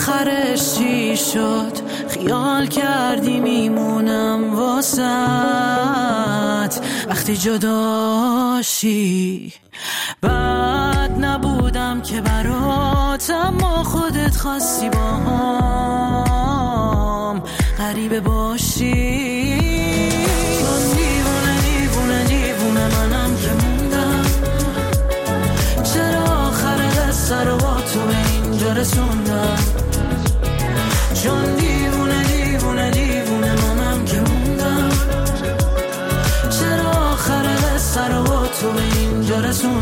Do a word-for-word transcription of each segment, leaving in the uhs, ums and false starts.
آخرش چی شد؟ خیال کردی میمونم واسط وقتی جداشی. بد نبودم که برات، اما خودت خواستی با هم غریبه باشی. چون دیوونه دیوونه دیوونه منم که موندم، چرا آخر قصه رو با تو به اینجا رسوندم. چون دیوونه دیوونه دیوونه منم که موندم، چرا آخر قصه رو با تو به اینجا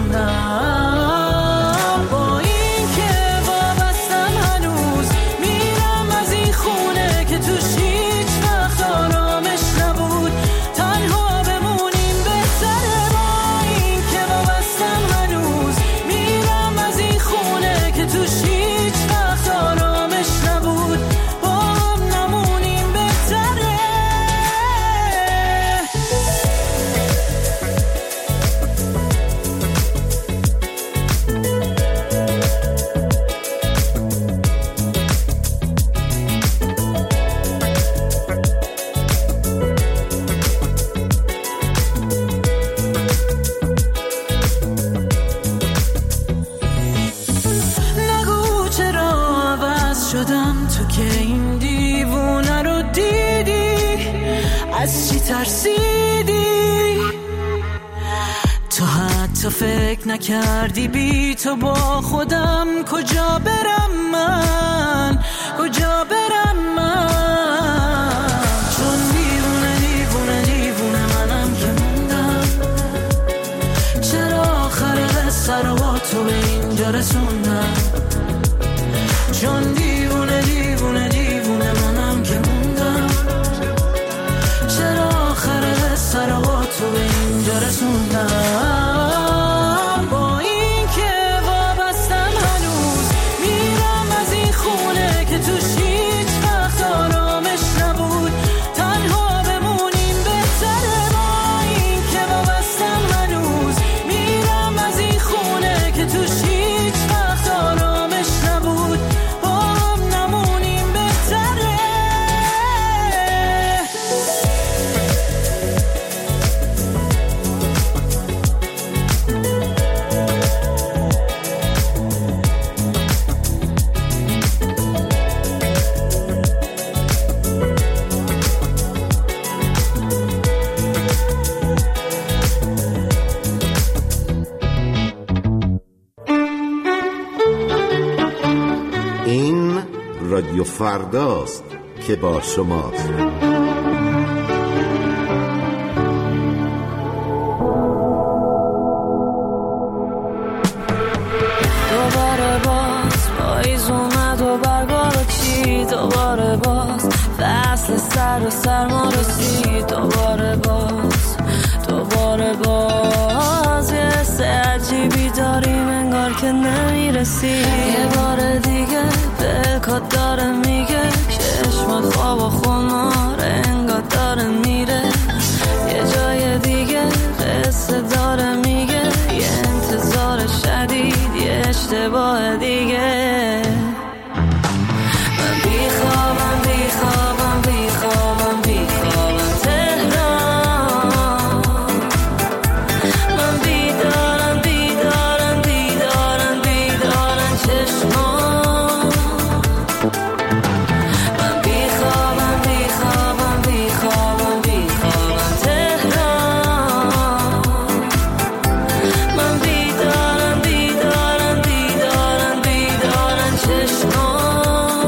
رسوندم. با این که وابستم هنوز میرم از این خونه که توش هیچ وقت آرامش نبود، تنها بمونیم بهتره. با این که وابستم هنوز میرم از این خونه که توش هیچ وقت آرامش نبود، با هم نمونیم بهتره. نگو چرا عوض شدم، تو که این دیوونه رو دیدی، از چی ترسیدی؟ تو حتی فکر نکردی بی تو با خودم کجا برم من، کجا برم من. چون دیوونه دیوونه دیوونه منم که موندم، چرا آخر قصه رو با تو به اینجا رسوندم. چون دیوونه دیوونه دیوونه منم که موندم، چرا آخر قصه رو با تو به اینجا رسوندم. با این که وابستم هنوز میرم از این خونه که توش هیچ وقت آرامش نبود، تنها بمونیم بهتره. با این که وابستم هنوز میرم از این خونه که توش هیچ وقت آرامش نبود، با هم نمونیم بهتره. این رادیو فرداست که با شماست. دوباره باز پاییز اومد و برگا رو چید، دوباره باز فصل سر و سرما رسید، دوباره باز دوباره باز یه حس عجیبی داریم انگار که نمیرسی. یه بار دیگه دلکات داره میگه چشمات خواب و خمار انگار داره میره، یه جای دیگه قصه داره میگه یه انتظار شدید یه اشتباه دیگه. من بیخوابم بیخوابم بیخوابم بیخوابم تهران، من بیدارم بیدارم بیدارم بیدارم چشمان. من بیخوابم بیخوابم بیخوابم بیخوابم تهران، من بیدارم بیدارم بیدارم بیدارم چشمان.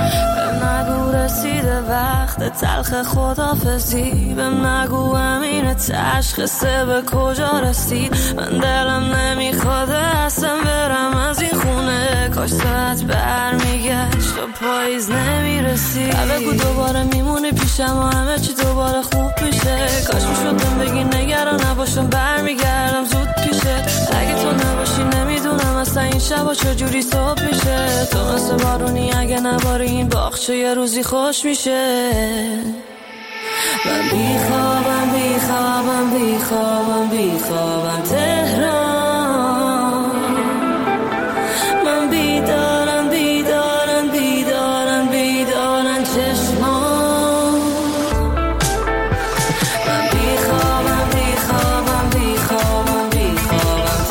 تلخ خدافزی بهم نگو امین تشخیصه به کجا رسید. من دلم نمیخواد اصلا برم از این خونه. کاش ساعت برمیگشت و پاییز نمیرسید. بگو دوباره میمونی پیشم و همه چی دوباره خوب میشه. کاش میشد بهم بگی نگران نباشم برمیگردم زود پیشه. اگه تو نباشی نمیدونم اصلا این شبا چجوری صبح میشه. تو مثل بارونی اگه نباری این باغچه یه روزی خوش میشه. من بیخوابم بیخوابم بیخوابم بیخوابم تهران. من بیدارم بیدارم بیدارم بیدارم چشمان. من بیخوابم بیخوابم بیخوابم بیخوابم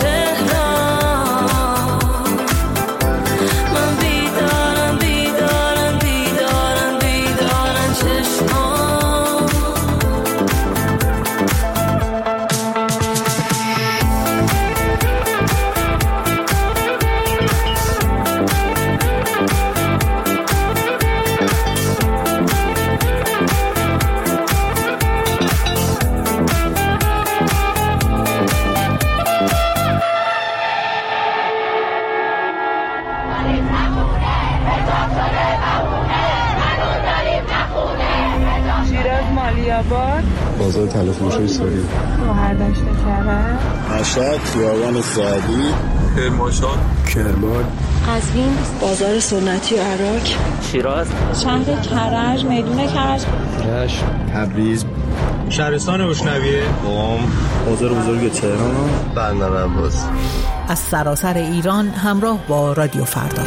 تهران. من بیدارم بیدارم بیدارم بیدارم چشمان. بازار تلفروشی سوری مهردشت کرد مشهد خیابان سعدی کرمانشاه کرمان قزوین بازار سنتی و عراق شیراز شهر کرج میدون کرج رشت تبریز شهرستان روشنویه قم بازار بزرگ تهران بندر عباس. از سراسر ایران همراه با رادیو فردا.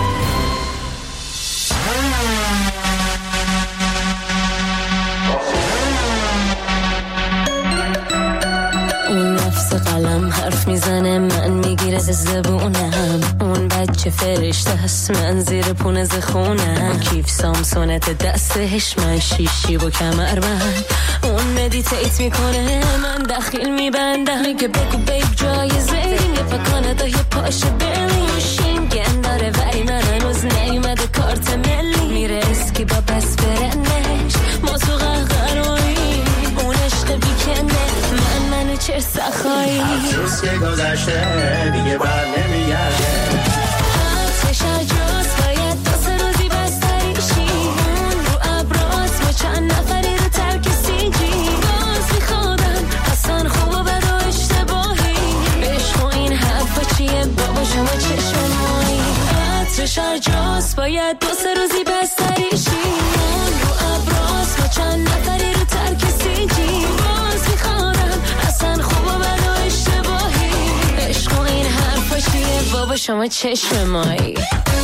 قلم حرف میزنه من میگیره زبونم. اون بچه فرشته هست من زیر پونه زخونم. کیف سامسونت دستش من شیشی و کمربند. اون مدیتیت میکنه من دخیل میبندم. میگه بگو بیب جایزه یه پا کانادا یه پاش برلین. شینگن داره ولی من هنوز نیومده کارت ملی. میره اسکی با بس برنش ما تو قهقرایی. اون عشق بیکنه من منو چه سخایی. افسوس که گذشته دیگه بر نمیگرده. آتش اجاز باید دو سه روزی بستریشی. اون رو ابراز ما چند نفری رو ترک سیجی. باز میخوادم اصلا خوب و بد و اشتباهی. عشق و این حرفا چیه بابا شما چشم مایی. آتش اجاز باید دو سه روزی بستریشی. اون رو ابراز ما چند نفری رو ترک سیجی. باز میخوادم اصلا خوب و بد و اشتباهی. عشق و این حرفا چیه بابا شما چشم مایی.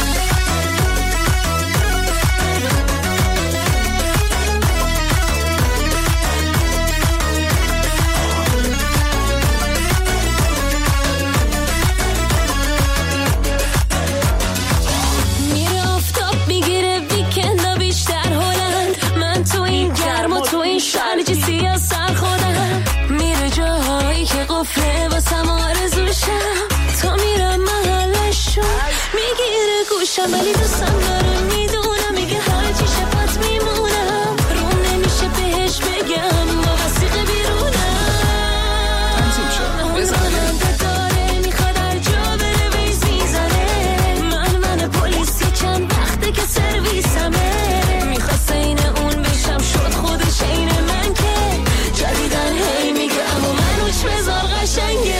میره آفتاب میگیره ویکندا بیشتر هلند. من تو این گرم و تو این شرجی سیاه سر خودم. میره جاهایی که قفله واسم آرزوشم. تا میرم محلشو میگیره گوشم ولی دوستم داره میدونم. میگه هرچی شفت میمونم. روم نمیشه بهش بگم با وسیقه بیرونم. اون راننده داره میخواد هر جا بره ویز میزنه. من من پلیس یه چند وقته که سرویسمه. میخواست این اون بشم شد خودش این من که جدیدن هی میگه اما من روش بذار قشنگه.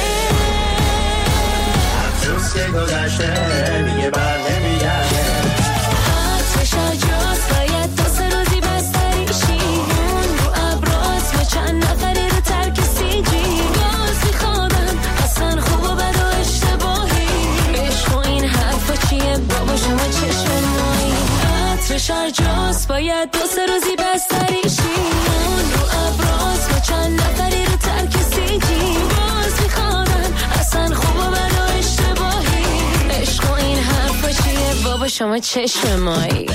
افسوس که گذشته دیگه بر نمیگرده. آتش اجاز باید دو سه روزی بستریشی. اون رو ابراز ما چند نفری رو ترک سیجی. باز میخوادم اصلا خوب و بد و اشتباهی. عشق و این حرفا چیه بابا شما چشم مایی. آتش اجاز باید دو سه روزی بستریشی. اون رو ابراز ما چند نفری رو ترک سیجی. باز میخوادم اصلا خوب و بد و اشتباهی. عشق و این حرفا چیه بابا شما چشم مایی.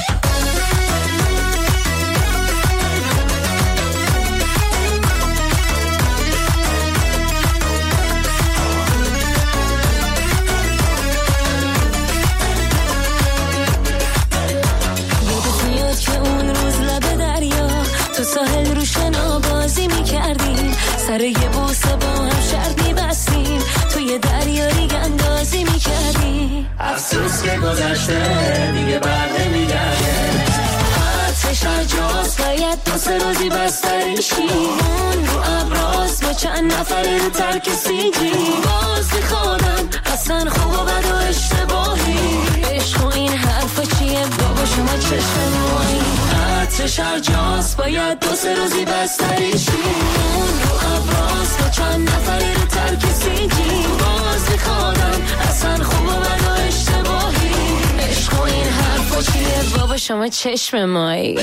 یادت میاد که اون روز لب دریا تو ساحل رو شنا بازی میکردی. میکردیم، سر یه بوسه با هم شرط میبستیم، توی دریا ریگ اندازی میکردیم. افسوس که گذشته دیگه بر نمیگرده، آتش هرجاست باید دو سه روزی بستریشی، اون رو ابراز با چند نفره رو ترک سیجی. باز میخوادم اصلا خوب و بد و اشتباهی، عشق و این حرفا چیه بابا شما چشم مایی. آتش هرجاست باید دو سه روزی بستریشی، اون رو ابراز با چند نفره رو ترک سیجی. باز میخوادم اصلا خوب و بد و اشتباهی، عشق و این حرفا چیه بابا شما چشم مایی.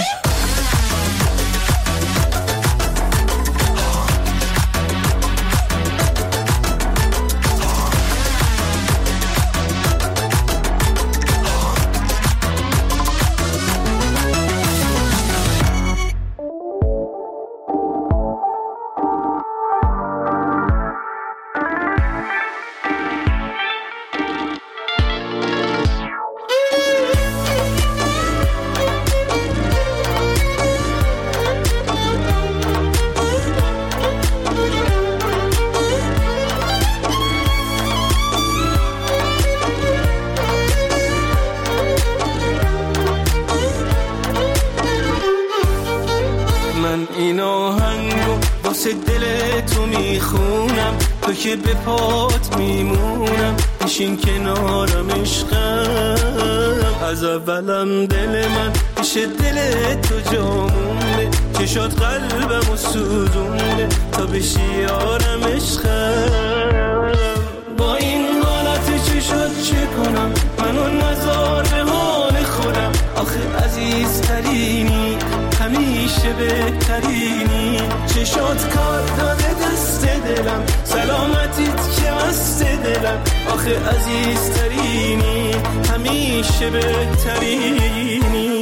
تو که به پات میمونم، بشین کنارم عشقم. از اولم دل من پیش دل تو جامونه، چشات قلبم و سوزونه تا بشی یارم عشقم. با این حالت چشات چه کنم، منو نذار به حال خودم. آخه عزیزترینی همیشه بهترینی، چشات کار داده دست دلم، سلامتیت که مست دلم. آخه عزیزترینی همیشه بهترینی.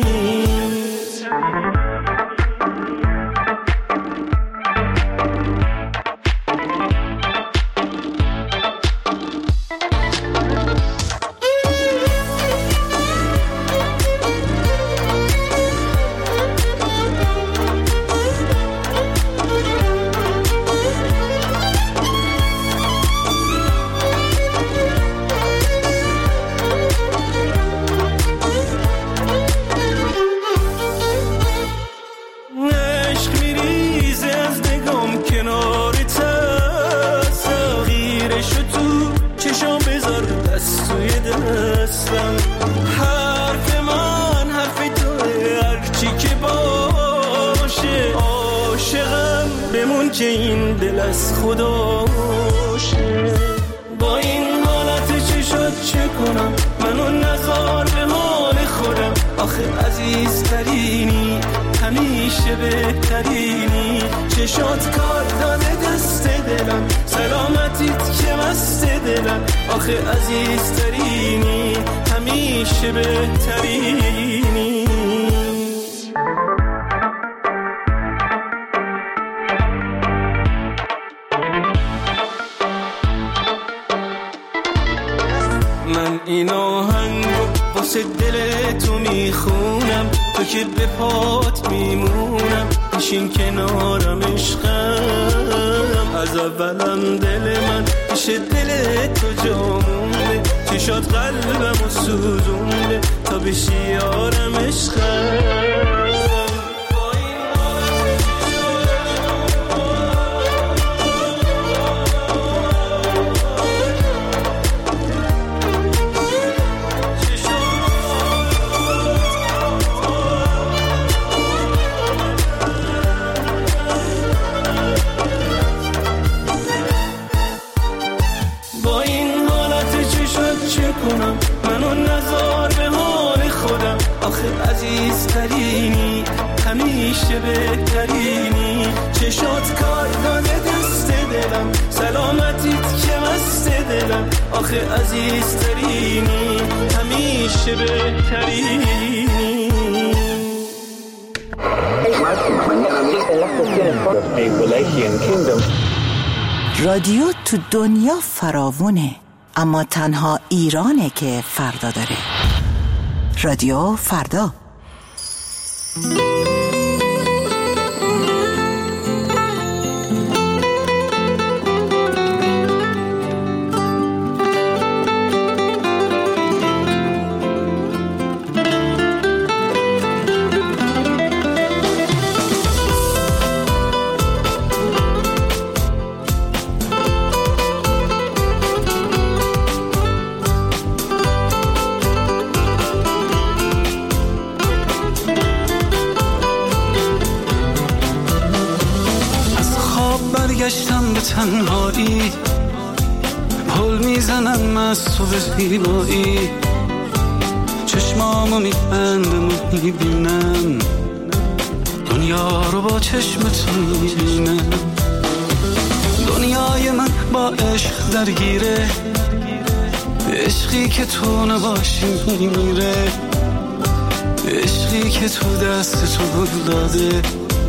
حرف من حرف توه، هرچی که باشه عاشقم بمون که این دل از خداشه. با این حالت چشات چه کنم، منو نذار به حال خودم. آخه عزیزترینی همیشه بهترینی، چشات کار داده دست دلم، سلامتیت که مست دلم. آخه عزیزترینی همیشه بهترینی. من این آهنگو واسه دل تو میخونم، تو که به پات میمونم، بشین کنارم عشقم. از اولم دل من پیش دل تو جامونه، چشات قلبم و سوزونده تا بشی یارم عشقم. منو نذار به حال خودم. آخه عزیزترینی همیشه بهترینی، چشات کار داده دست دلم، سلامتیت که مست دلم. آخه عزیزترینی همیشه بهترینی. رادیو تو دنیا فراوونه، اما تنها ایرانه که فردا داره. رادیو فردا. به تنهایی، پل میزنم از تو به زیبایی، چشمامو میبندم و میبینم دنیا رو با چشم تو میبینم. دنیای من با عشق درگیره، عشقی که تو نباشی میمیره، عشقی که تو دست تو گل داده،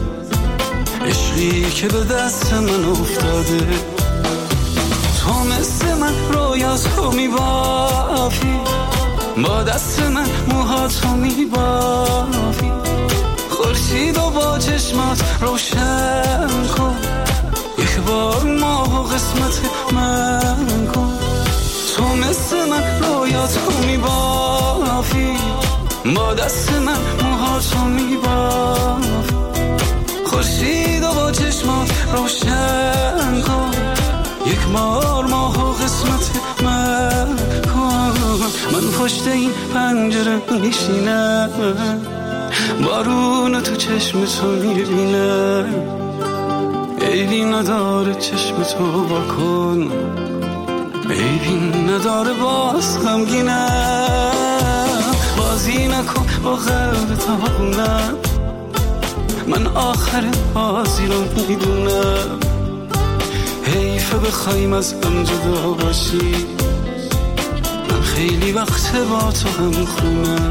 عشقی که به دست من افتاده. تو مثل من رویا تو میبافی، با دست من موهاتو میبافی، خورشید و با چشمات روشن کن، یک بار ماه و قسمت من کن. تو مثل من رویاتو میبافی، با دست من موهاتو میبافی، خورشید و با چشمات روشن کن، یک بار ماه و قسمت من کن. من پشت این پنجره میشینم، بارون تو چشم تو میبینم، عیبی نداره چشم تو واکن، عیبی نداره باز غمگینم. بازی نکن با قلب تاونم، من آخر بازی رو میدونم. حیفه بخوایم از هم جدا باشی، من خیلی وقت با تو هم خونم.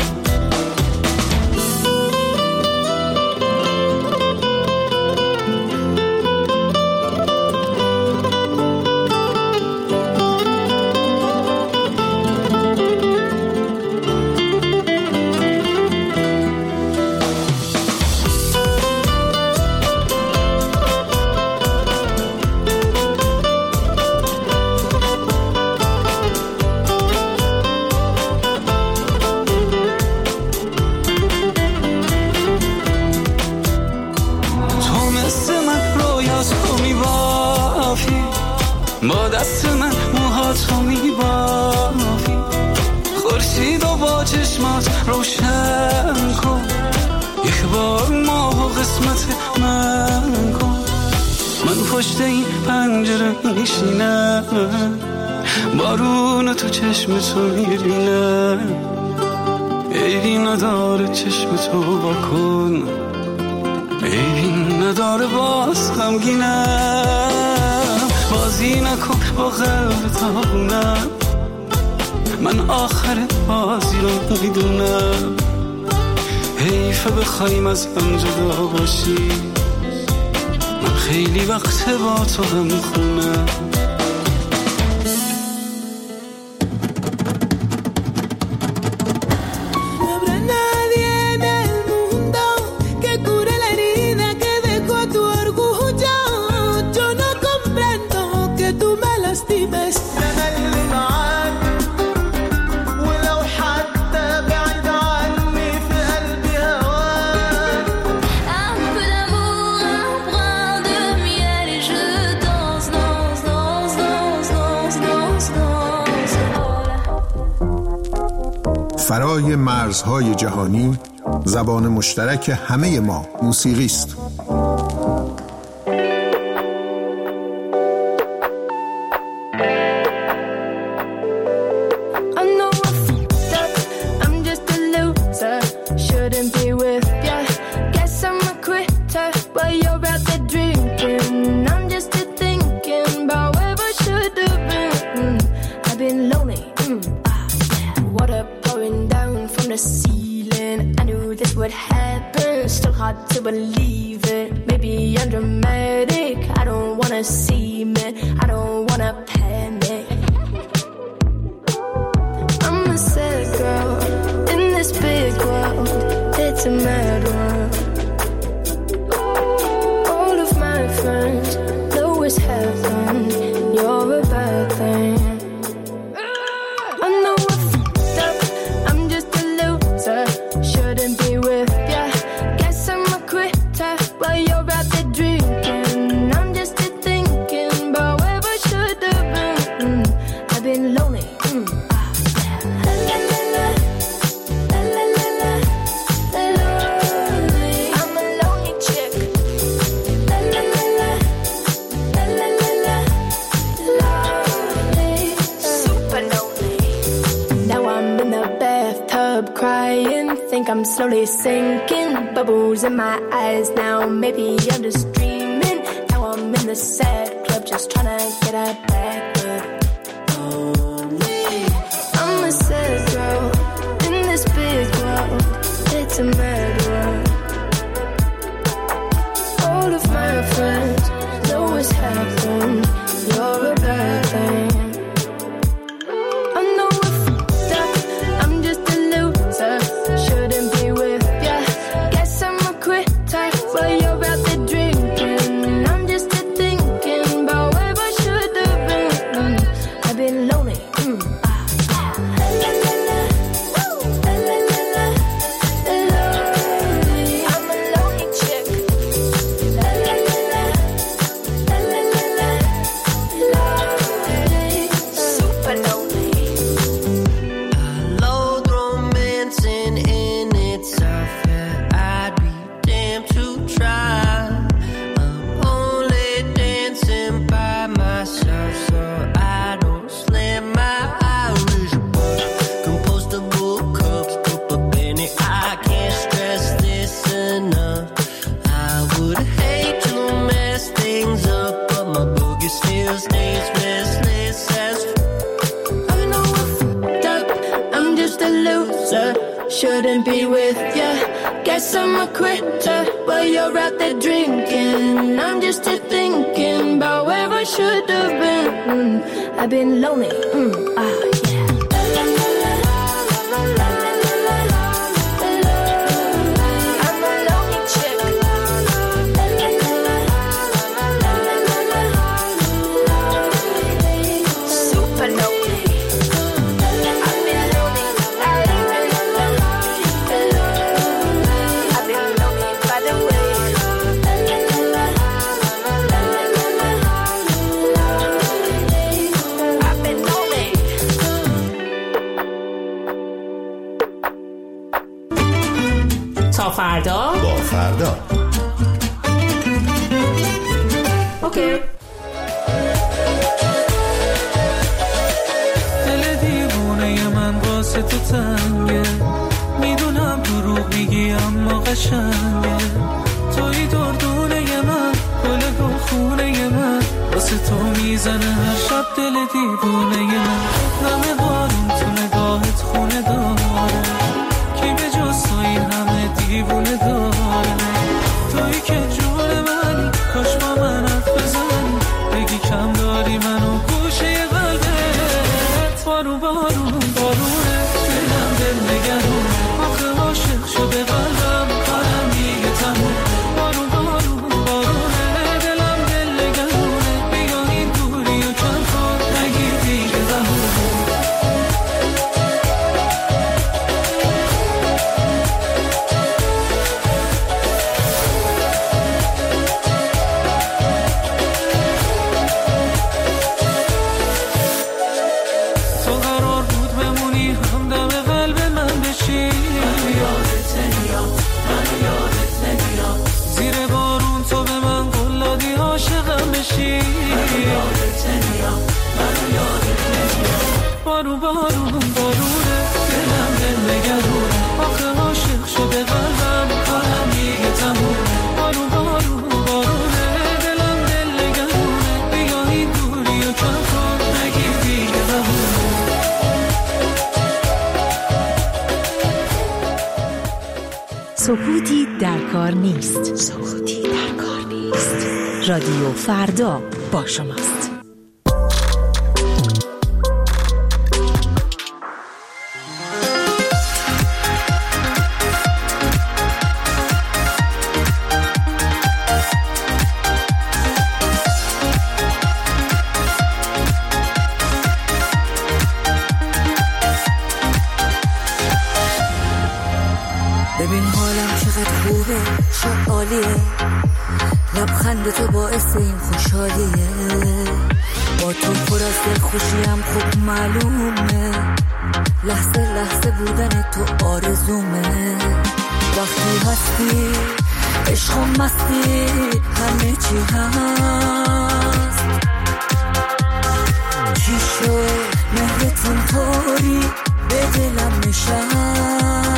با دست من موهاتو میبافی، خورشید و با چشمات روشن کن، یک بار ماه و قسمت من کن. من پشت این پنجره میشینم، بارون تو چشم تو میبینم، عیبی نداره چشم تو واکن، عیبی نداره باز غمگینم. بازی نکن با قلب تاونم، من آخر بازی رو میدونم. حیفه بخوایم از هم جدا باشی، من خیلی وقت با تو هم خونم. فرای مرزهای جهانی، زبان مشترک همه ما موسیقی است. crying, think I'm slowly sinking, bubbles in my eyes now, maybe I'm just dreaming, now I'm in the sad club just trying to get a back up. I'm a sad girl in this big world, it's a mad world. All of my friends know what's happened, you're a bad thing. I know I fucked up, I'm just a loser, shouldn't be with ya. Guess I'm a quitter while you're out there drinking. I'm just a thinking about where I should have been. I've been lonely. Mm. Ah, yeah. La, la, la. Ooh. La, la, la, la. Lonely. I'm a lonely chick. La, la, la, la. La, la, la, la. Lonely. Super lonely. I loathe romancing in itself, yeah, I'd be damned to try. I'm only dancing by myself, so I don't slam my Irish bar. Compostable cups, put a penny, I can't stress this enough. I would hate to mess things up, but my boogie still stays restless as I know I fucked up, I'm just a loser, shouldn't be with ya. Guess I'm a quitter while you're out there drinking. I'm just a thinking about where I should have been. Mm, I've been lonely. Mm, ah, yeah. La, la, la, la, la, la, la, la, la, la. I'm a lonely chick. La, la, la, la, la, la, la, la, la. Super lonely. I've been lonely. I've been lonely. I've been lonely by the way. I've been lonely. تا فردا. با فردا. اوکی. دل دیوونه من واسه تو تنگه، میدونم دروغ میگی اما قشنگه. توی دردونه من، گل گل خونه من، واسه تو میزنه هر شب دل دیوونه من. همه بارون تو نگاهت خونه داره، کی به جز تو این همه دیوونه داره. توی که جون منی، کاش با من حرف بزنی، بگی کم داری منو گوشه قلبت. بارون بارون بارونه، دلم دل نگرونه، آخه عاشق شده قلبم، کارم دیگه تموم. بارون بارون بارونه، دلم دل نگرونه، بیا این دوری و کم کن، نگیر دیگه بهونه. تو قرار بود بمونی همدم قلب من بشی، منو یادت نمیاد، منو یادت نمیاد. زیر بارون تو به من قول دادی عاشقم بشی، منو یادت نمیاد، منو یادت نمیاد. بارون بارون بارونه، دلم دل نگرونه، آخه عاشق شده قلبم، کارم دیگه تمومه. بارون بارون بارونه، دلم دل نگرونه، بیا این دوری و کم کن، نگیر دیگه بهونه. سکوتی در کار نیست. سکوتی در کار نیست. رادیو فردا با شماست. ببین حالم چقدر خوبه، چه عالیه، لبخند تو باعث این خوشحالیه. با تو پر از دل خوشیم خوب معلومه، لحظه لحظه بودن تو آرزومه. وقتی هستی عشق و مستی همه چی هست. چی شد مهرت اینطوری به دلم نشست؟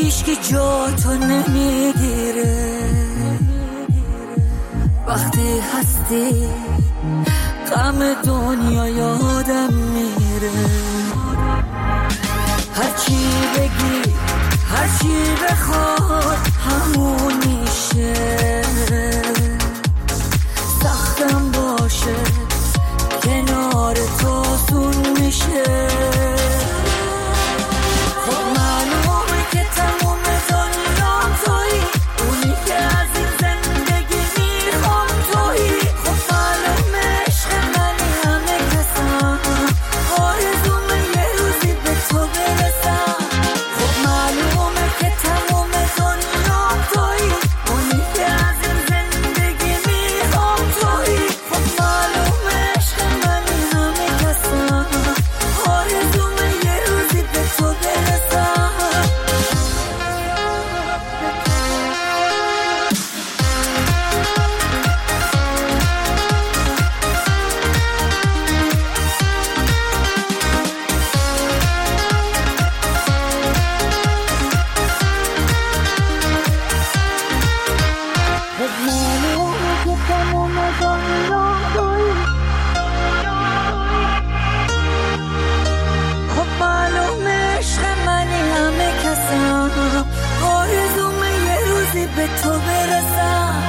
هیچکی جا تو نمیگیره وقتی هستی غم دنیا یادم میره هرچی بگی هرچی بخواد همون میشه سختم باشه کنار تو آسون میشه خب معلومه که تموم دنیام تویی اونی که از این زندگی میخوام تویی خب معلومه عشق منی همه کسم آرزومه یه روزی به تو برسم خب معلومه که تموم دنیام تویی اونی که از این زندگی میخوام تویی خب معلومه عشق منی همه کسم آرزومه یه روزی به تو برسم خب معلومه که تموم دنیام تویی خب معلومه عشق منی همه کسم آرزومه یه روزی به تو برسم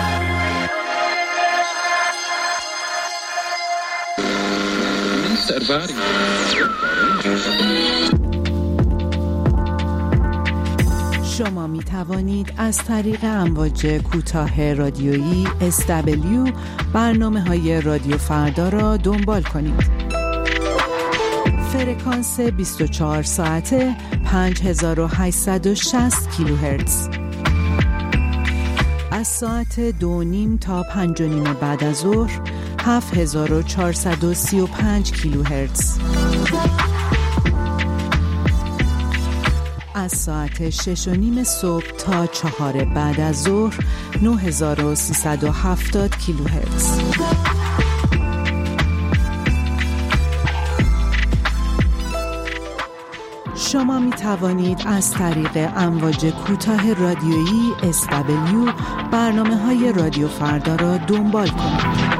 شما می توانید از طریق امواج کوتاه رادیویی اس دبلیو برنامه های رادیو فردا را دنبال کنید. فرکانس بیست و چهار ساعته پنج هزار و هشتصد و شصت کیلوهرتز. از ساعت دو نیم تا پنج و نیم بعد از ظهر هفت هزار و چهارصد و سی و پنج کیلوهرتز. از ساعت شش و نیم صبح تا چهار بعد از ظهر نه هزار و سیصد و هفتاد کیلوهرتز. شما می توانید از طریق امواج کوتاه رادیویی اس دبلیو برنامه های رادیو فردا را دنبال کنید.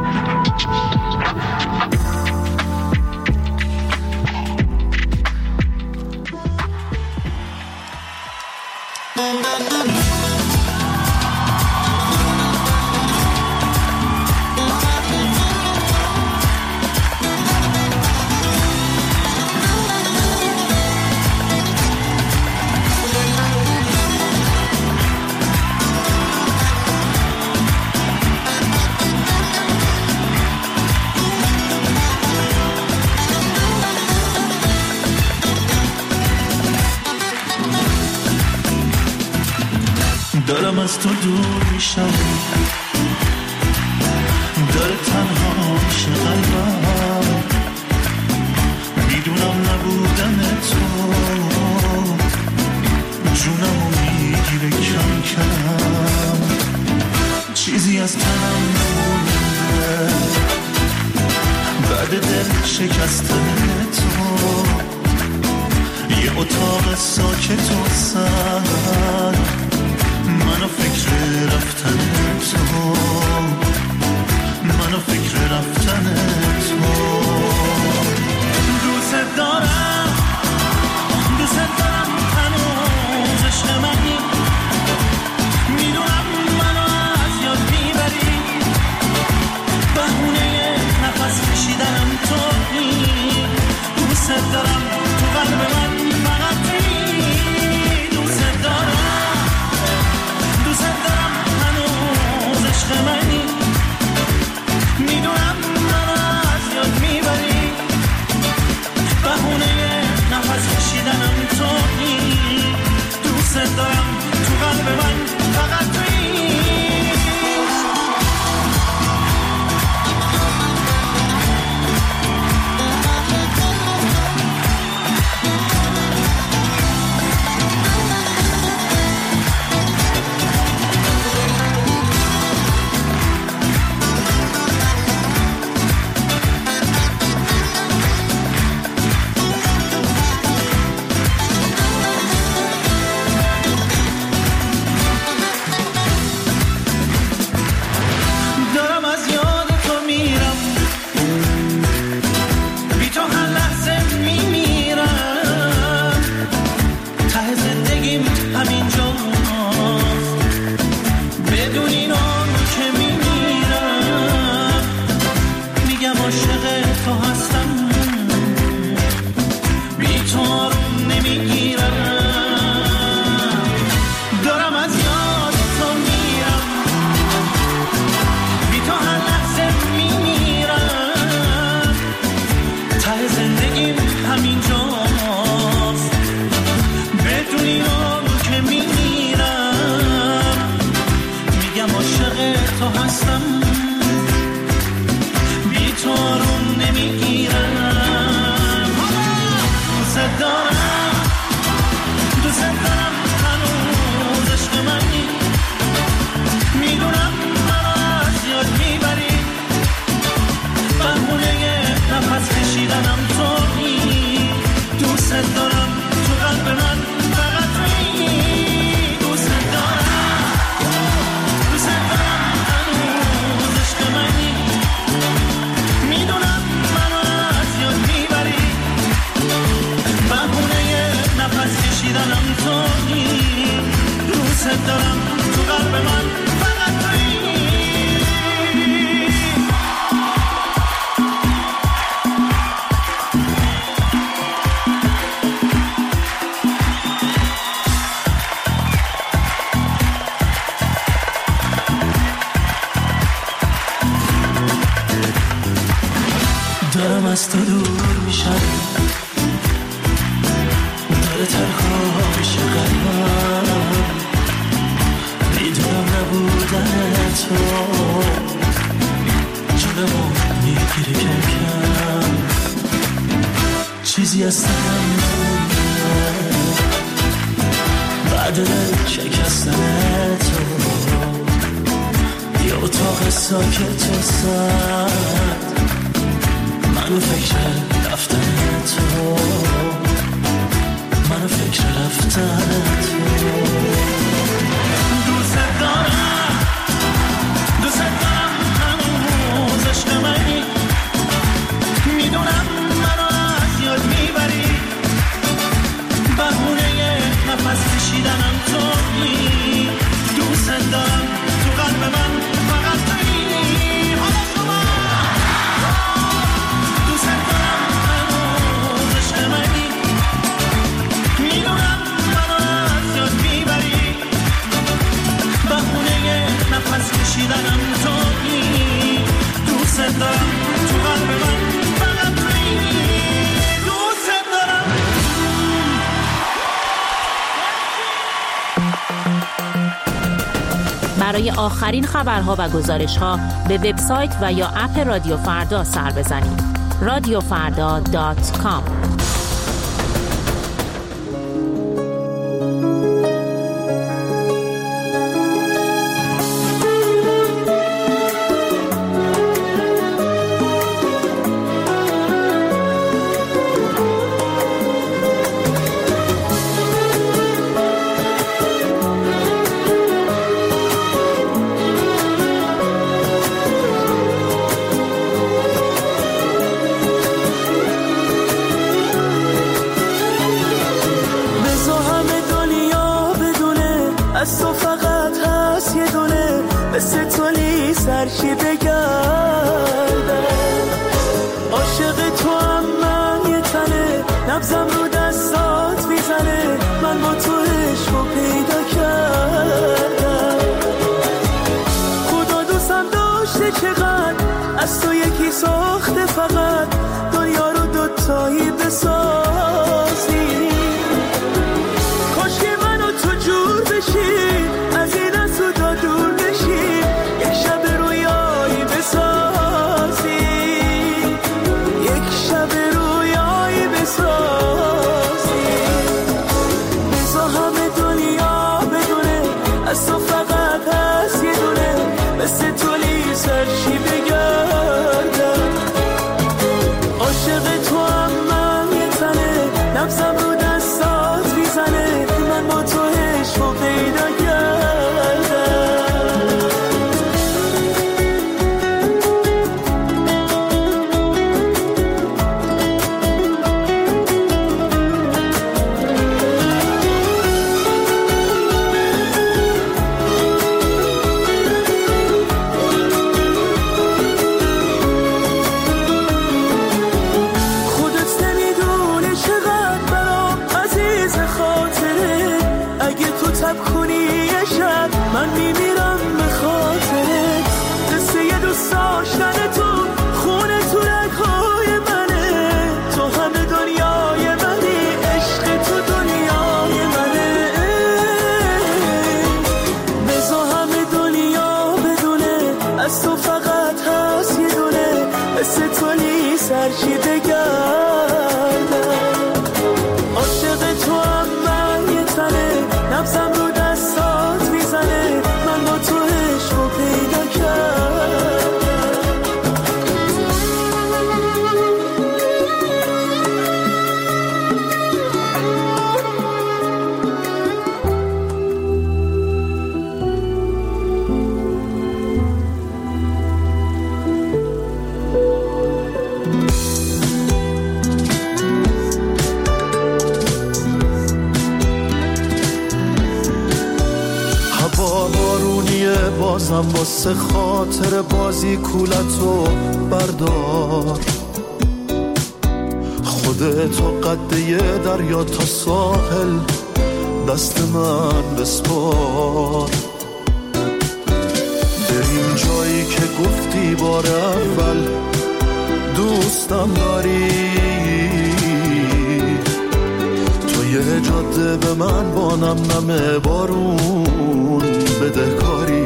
دارم از تو دور میشم داره تنها میشه قلبم میدونم نبودن تو جونمو میگیره کم کم چیزی از تنم نمونده بعد دل شکستن تو یه اتاق ساکت و سر منو فکر رفتن تو منو فکر رفتن تو دوست دارم دوست دارم هنوز عشق منی میدونم منو از یاد میبری بهونه نفس کشیدنم تویی دوست دارم تو قلب من فقط تویی دوست دارم منی میدونم منو از یاد میبری بهونه نفس کشیدنم تویی دوست دارم تو قلب من فقط تویی تو هستم، بی تو آروم نمیگیرم. دوست دارم دوست دارم هنوز عشق منی، میدونم منو از یاد میبری، بهونه نفس کشیدنم تویی. دوست دارم تو قلب من فقط تویی. دوست دارم دوست دارم هنوز عشق منی، میدونم منو از یاد میبری، بهونه نفس کشیدنم تویی. دوست دارم تو قلب من فقط تویی. دارم از تو دور میشم، داره تنها میشه قلبم، میدونم نبودن تو جونمو میگیره کم کم، چیزی از تنم نمونده بعد شکستن تو. یه اتاق ساکت و سرد، منو فکر رفتن تو، منو فکر رفتن تو. دوست دارم دوست دارم هنوز عشق منی، میدونم منو از یاد میبری، بهونه نفس کشیدنم تویی. دوست دارم تو قلب من فقط تویی. نفس کشیدنم تویی. دوست دارم تو قلب من فقط تویی. دوست دارم. برای آخرین خبرها و گزارش‌ها به وبسایت و یا اپ رادیو فردا سر بزنید. رادیو فردا دات کام. هوا بارونیه بازم واسه خاطر بازی کولتو بردار، خودتو قد یه دریا تا ساحل دست من بسپار. بریم جایی که گفتی بار اول دوستم داری، تو یه جاده به من با نم نم بارون بده کاری.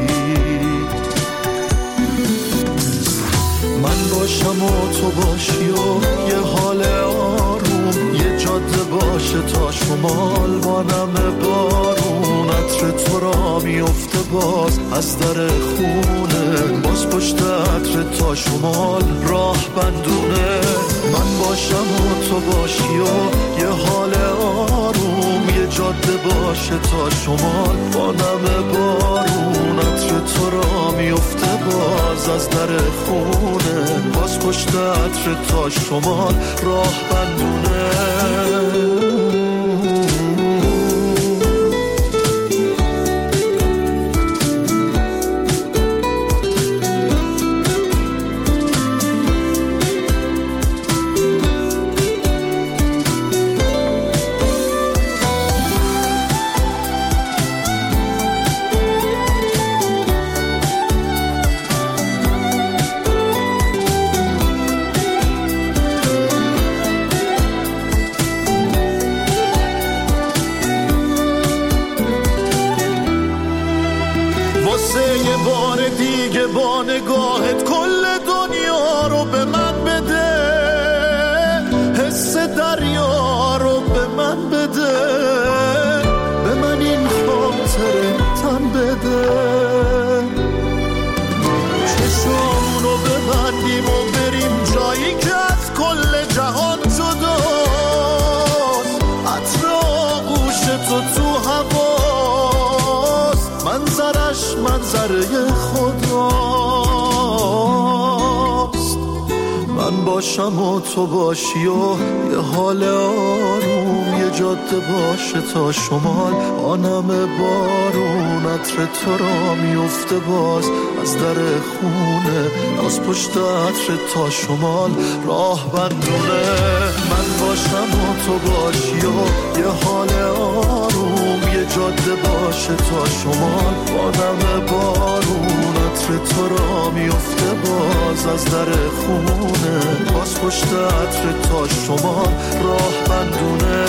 من باشم و تو باشی و یه حال آروم، یه جاده باشه تا شمال با نم بارون. عطر تو را میفته باز از در خونه، باز پشت عطر تا شمال راه بندونه. من باشم و تو باشی و یه حال آروم، یه جاده باشه تا شمال با نم بارون. عطر تو را میفته باز از در خونه، باز پشت عطر تا شمال راه بندونه. با نگاهت کل دنیا رو به من بده، حس دریا رو به من بده، به من این خاطره تن بده. چشمونو ببندیم و بریم جایی که از کل جهان جداست، عطر آغوش تو تو هواست، منظرش منظره خداست. من باشم و تو باشی و یه حال آروم، یه جاده باشه تا شمال آنم بارون. عطر تو را میفته باز از در خونه، از پشت عطر تا شمال راه بندونه. من باشم و تو باشی و یه حال آروم، یه جاده باشه تا شمال آنم بارون. عطر تو را میفته باز از در خونه، باز پشت عطر تا شمال راه بندونه.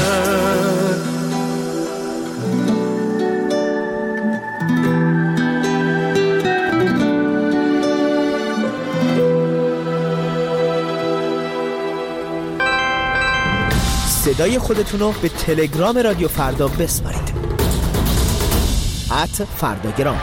صدای خودتونو به تلگرام رادیو فردا بسپارید. ات فرداگرام.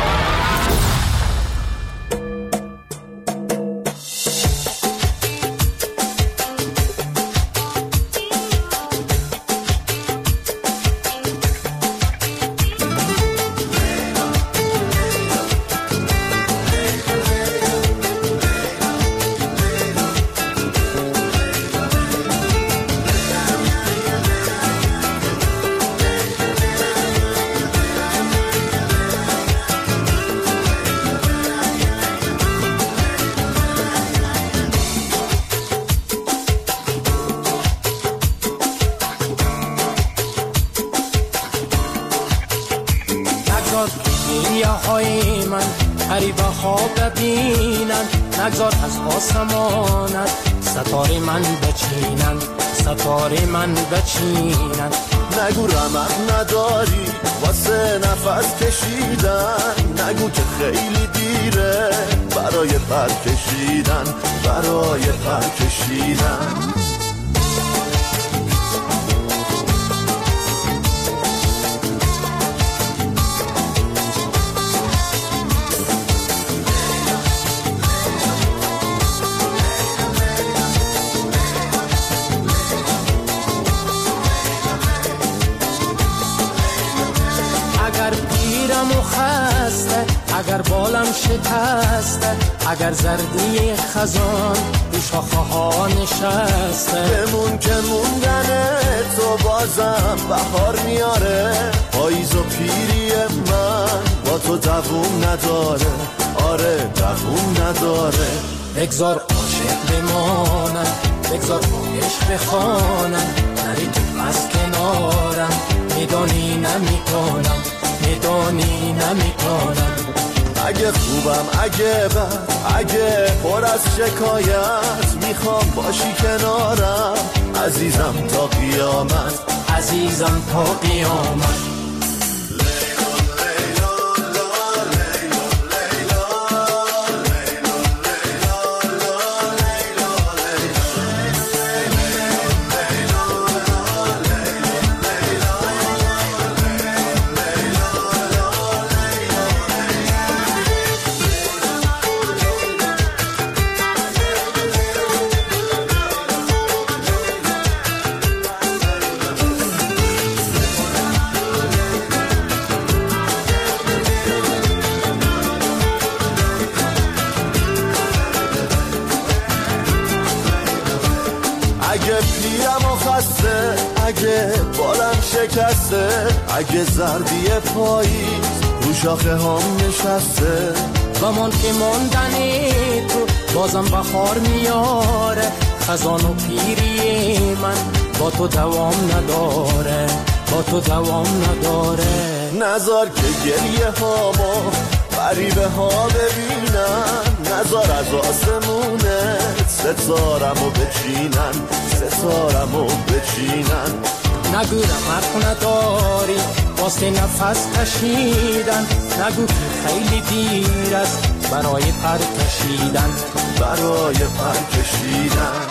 نگذار از آسمانت ستاره من بچینن، ستاره من بچینن. نگو رمق نداری واسه نفس کشیدن، نگو که خیلی دیره برای پر کشیدن، برای پر کشیدن. اگر بالم شکسته، اگر زردی خزان رو شاخه ها نشسته، بمون که موندن تو بازم بهار میاره. پاییز و پیری من با تو تو دووم نداره، آره دووم نداره. بگذار عاشق بمانم، بگذار عشق بخوانم، نری تو از کنارم، میدانی نمیتونم، میدانی نمیتونم. اگه خوبم اگه بد اگه پر از شکایت، میخوام باشی کنارم عزیزم تا قیامت، عزیزم تا قیامت. اگه بالم شکسته، اگه زردی پاییز رو شاخه هم نشسته، زمان که موندنی تو بازم بخار میاره، خزان و پیری من با تو دوام نداره، با تو دوام نداره. نذار که گریه هامو غریبه ها ببینن، نذار از آسمونه ستارمو بچینن، ستارمو بچینن. نگورم حرف نداری واسه نفس کشیدن، نگو که خیلی دیر است برای پر کشیدن، برای پر کشیدن.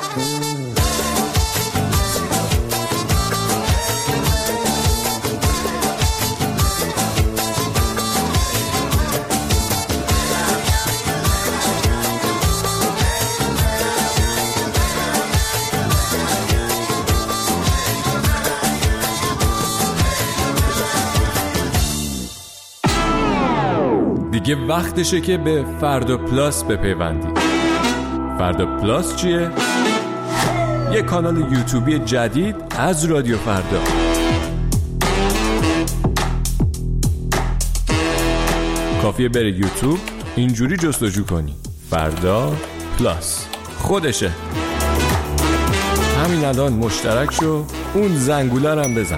دیگه وقتشه که به فردا پلاس بپیوندی. فردا پلاس چیه؟ یه کانال یوتیوبی جدید از رادیو فردا. کافیه بری یوتیوب اینجوری جستجو کنی فردا پلاس، خودشه. همین الان مشترک شو، اون زنگوله رو هم بزن.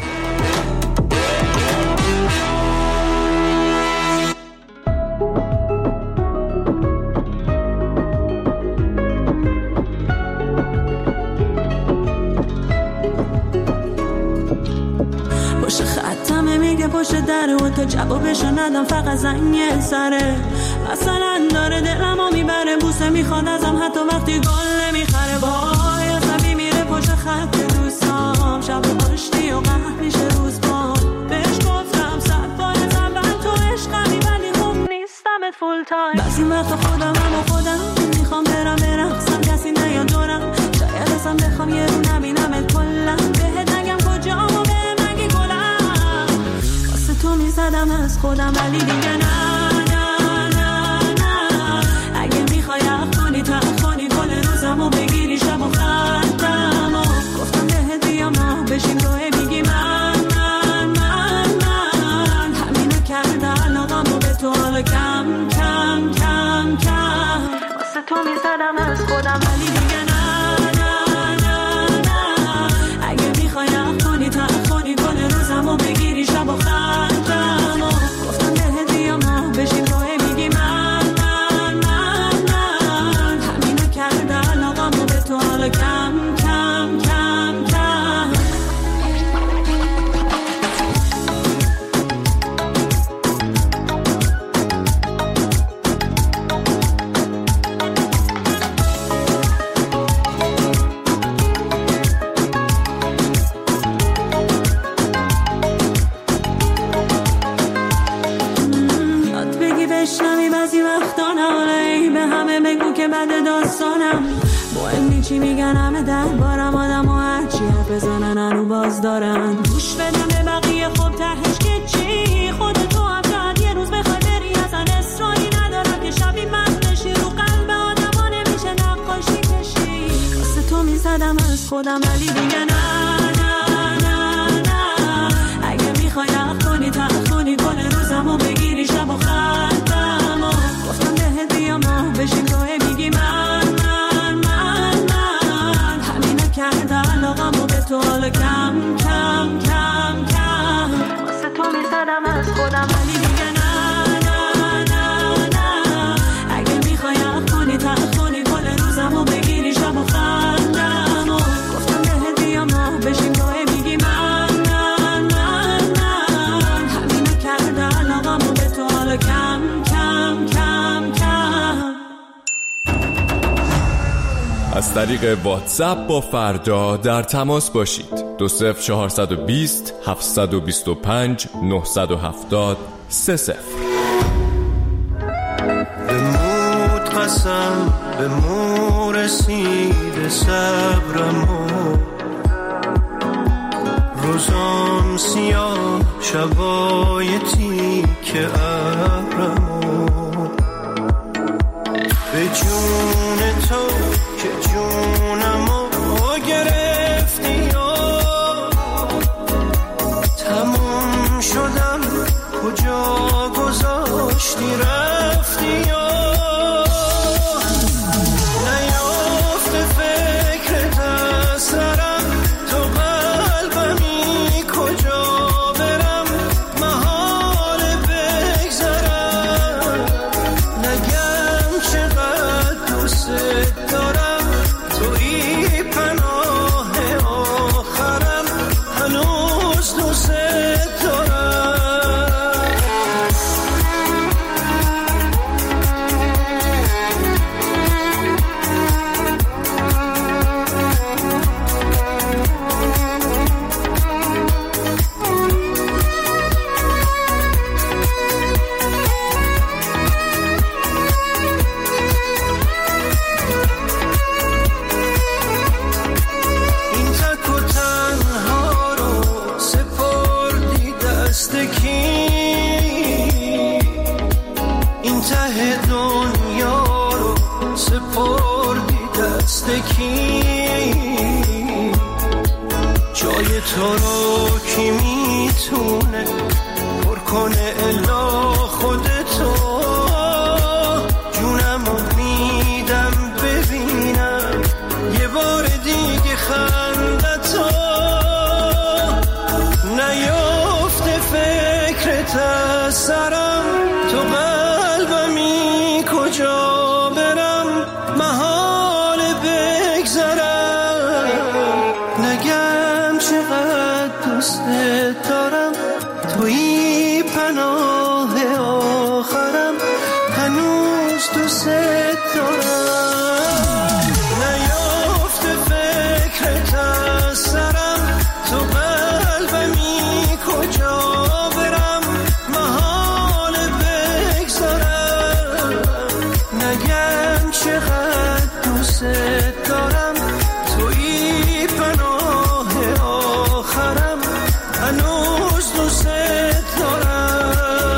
پشت دره و تا جوابشو ندم فقط زنگ سره، مثلا داره دلمو میبره، بوسه میخواد ازم حتی وقتی گل نمیخره. وای عصبی میره پشت خط دوستام، شب آشتی و قهر میشه روز با. بهش گفتم صد بار از اول تو عشقمی ولی خوب نیستمت فول تایم. بعضی وقتا خودم هم و خودم میخوام برم برقصم، کسی نیاد دورم، شاید اصلا بخوام یه رو نبینمت کلا، بهت نگم کجام و بهم نگی گلم. واسه تو میزدم از خودم ولی دیگه نه نه نه نه. اگه میخوای حق کنی تا کنی گل روزم و بگیری شب و خطم و گفتم بهت بیام نه بشین روی میگی من من من من. همینو کرده علاقم و به تو حالا کم کم کم کم. واسه تو میزدم از خودم ولی دیگه نه نه نه نه. اگه میخوای حق کنی تا کنی گل روزم و بگیری شب و خطم و گفتم بهت بیام نه بشین روی میگی من من من من. همینو کرده علاقم و به تو حالا کم کم کم کم. یاد بگی بشنوی بعضی وقتا ناله به همه بگو که بد داستانم مهم چی میگن همه دربارم آدم و هرچی حرف بزنن هنو باز دارن گوش بدم به بقیه خب تهش که چی خودتو هم شاید یه روز بخوای بری اصلا اصراری ندارم که شبی من بشی رو قلب آدم ها نمیشه نقاشی کشی واسه تو میزدم از خودم ولی دیگه نه نه نه نه. اگه میخوای حق کنی تا کنی گل روزم و بگیری شب و خواهد طریق واتساپ با فردا در تماس باشید. دو صفر چهارصد و بیست هفتصد و بیست و پنج نهصد و هفتاد سه صفر. بمود قسم به مو رسید صبرمو، روزام سیاه شبای تیک ابرمو، به جون تو که جونمو گرفتی و تموم شدم کجا گذاشتی رفتی و نیافته فکرت از سرم، تو قلبمی کجا برم محال بگذرم، نگم چقدر دوست دارم توی پناه آخرم، هنوز دوست دارم. این تک و تنها رو سپردی دست کی؟ این ته دنیا رو سپردی دست کی؟ جای تو رو کی میتونه پر کنه الا خودتو؟ جونمو میدم ببینم یه بار دیگه خندتو، نیافته فکرت از سرم، تو قلبمی کجا برم محال بگذرم، نگم چقدر دوست دارم توی پناه آخرم، هنوز دوست دارم، نیافته فکرت از سرم، تو قلبمی کجا برم محال بگذارم، نگم چقدر دوست دارم توی پناه آخرم، هنوز دوست دارم.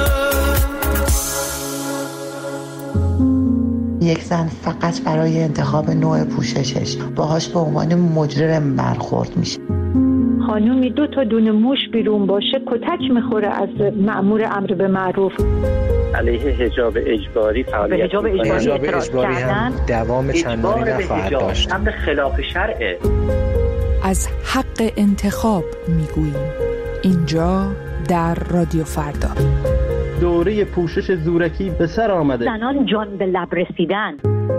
یک زن فقط برای انتخاب نوع پوششش باهاش به عنوان مجرم برخورد میشه. خانومی دو تا دونه موش بیرون باشه کتک میخوره از مأمور امر به معروف. علیه حجاب اجباری فعالیت حجاب اجباری, حجاب اجباری هم دوام چندانی نخواهد داشت. امر خلاف شرعه. از حق انتخاب میگوییم اینجا در رادیو فردا. دوره پوشش زورکی به سر آمده. زنان جان به لب رسیدن.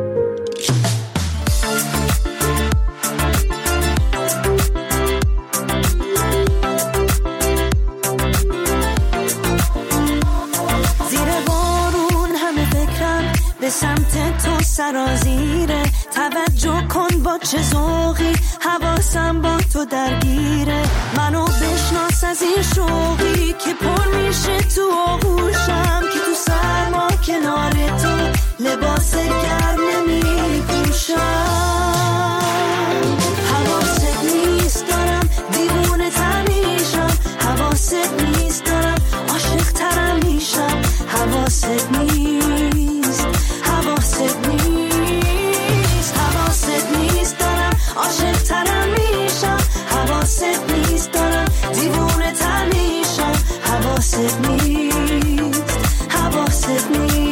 زیر بارون همه فکرم به سمت تو سرازیره، توجه کن با چه ذوقی حواسم با تو درگیره، منو بشناس از این شوقی که پر میشه تو آغوشم، که تو سرما کنار تو لباس گرم نمی پوشم، حواست نیست دارم دیوونه تر میشم، حواست نیست دارم عاشق ترم میشم، حواست نیست حواست نیست حواست نیست دارم عاشق ترم میشم، حواست نیست دارم دیوونه تر میشم، حواست نیست حواست نیست.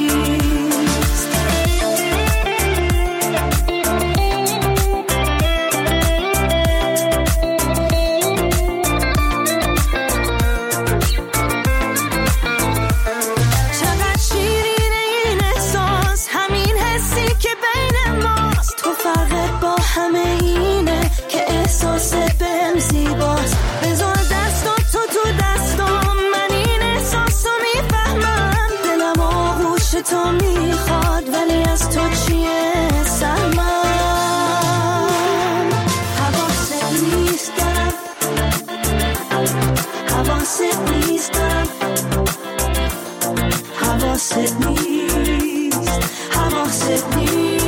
چقدر شیرینه این احساس، همین حسی که بین ماست، تو فرقت با همه اینه که احساست بهم زیباست، بذار دستات تو تو دستام، من این احساسو میفهمم، دلم آغوش تو میخواد ولی از تو چیه سرمم، حواست نیست حواست نیست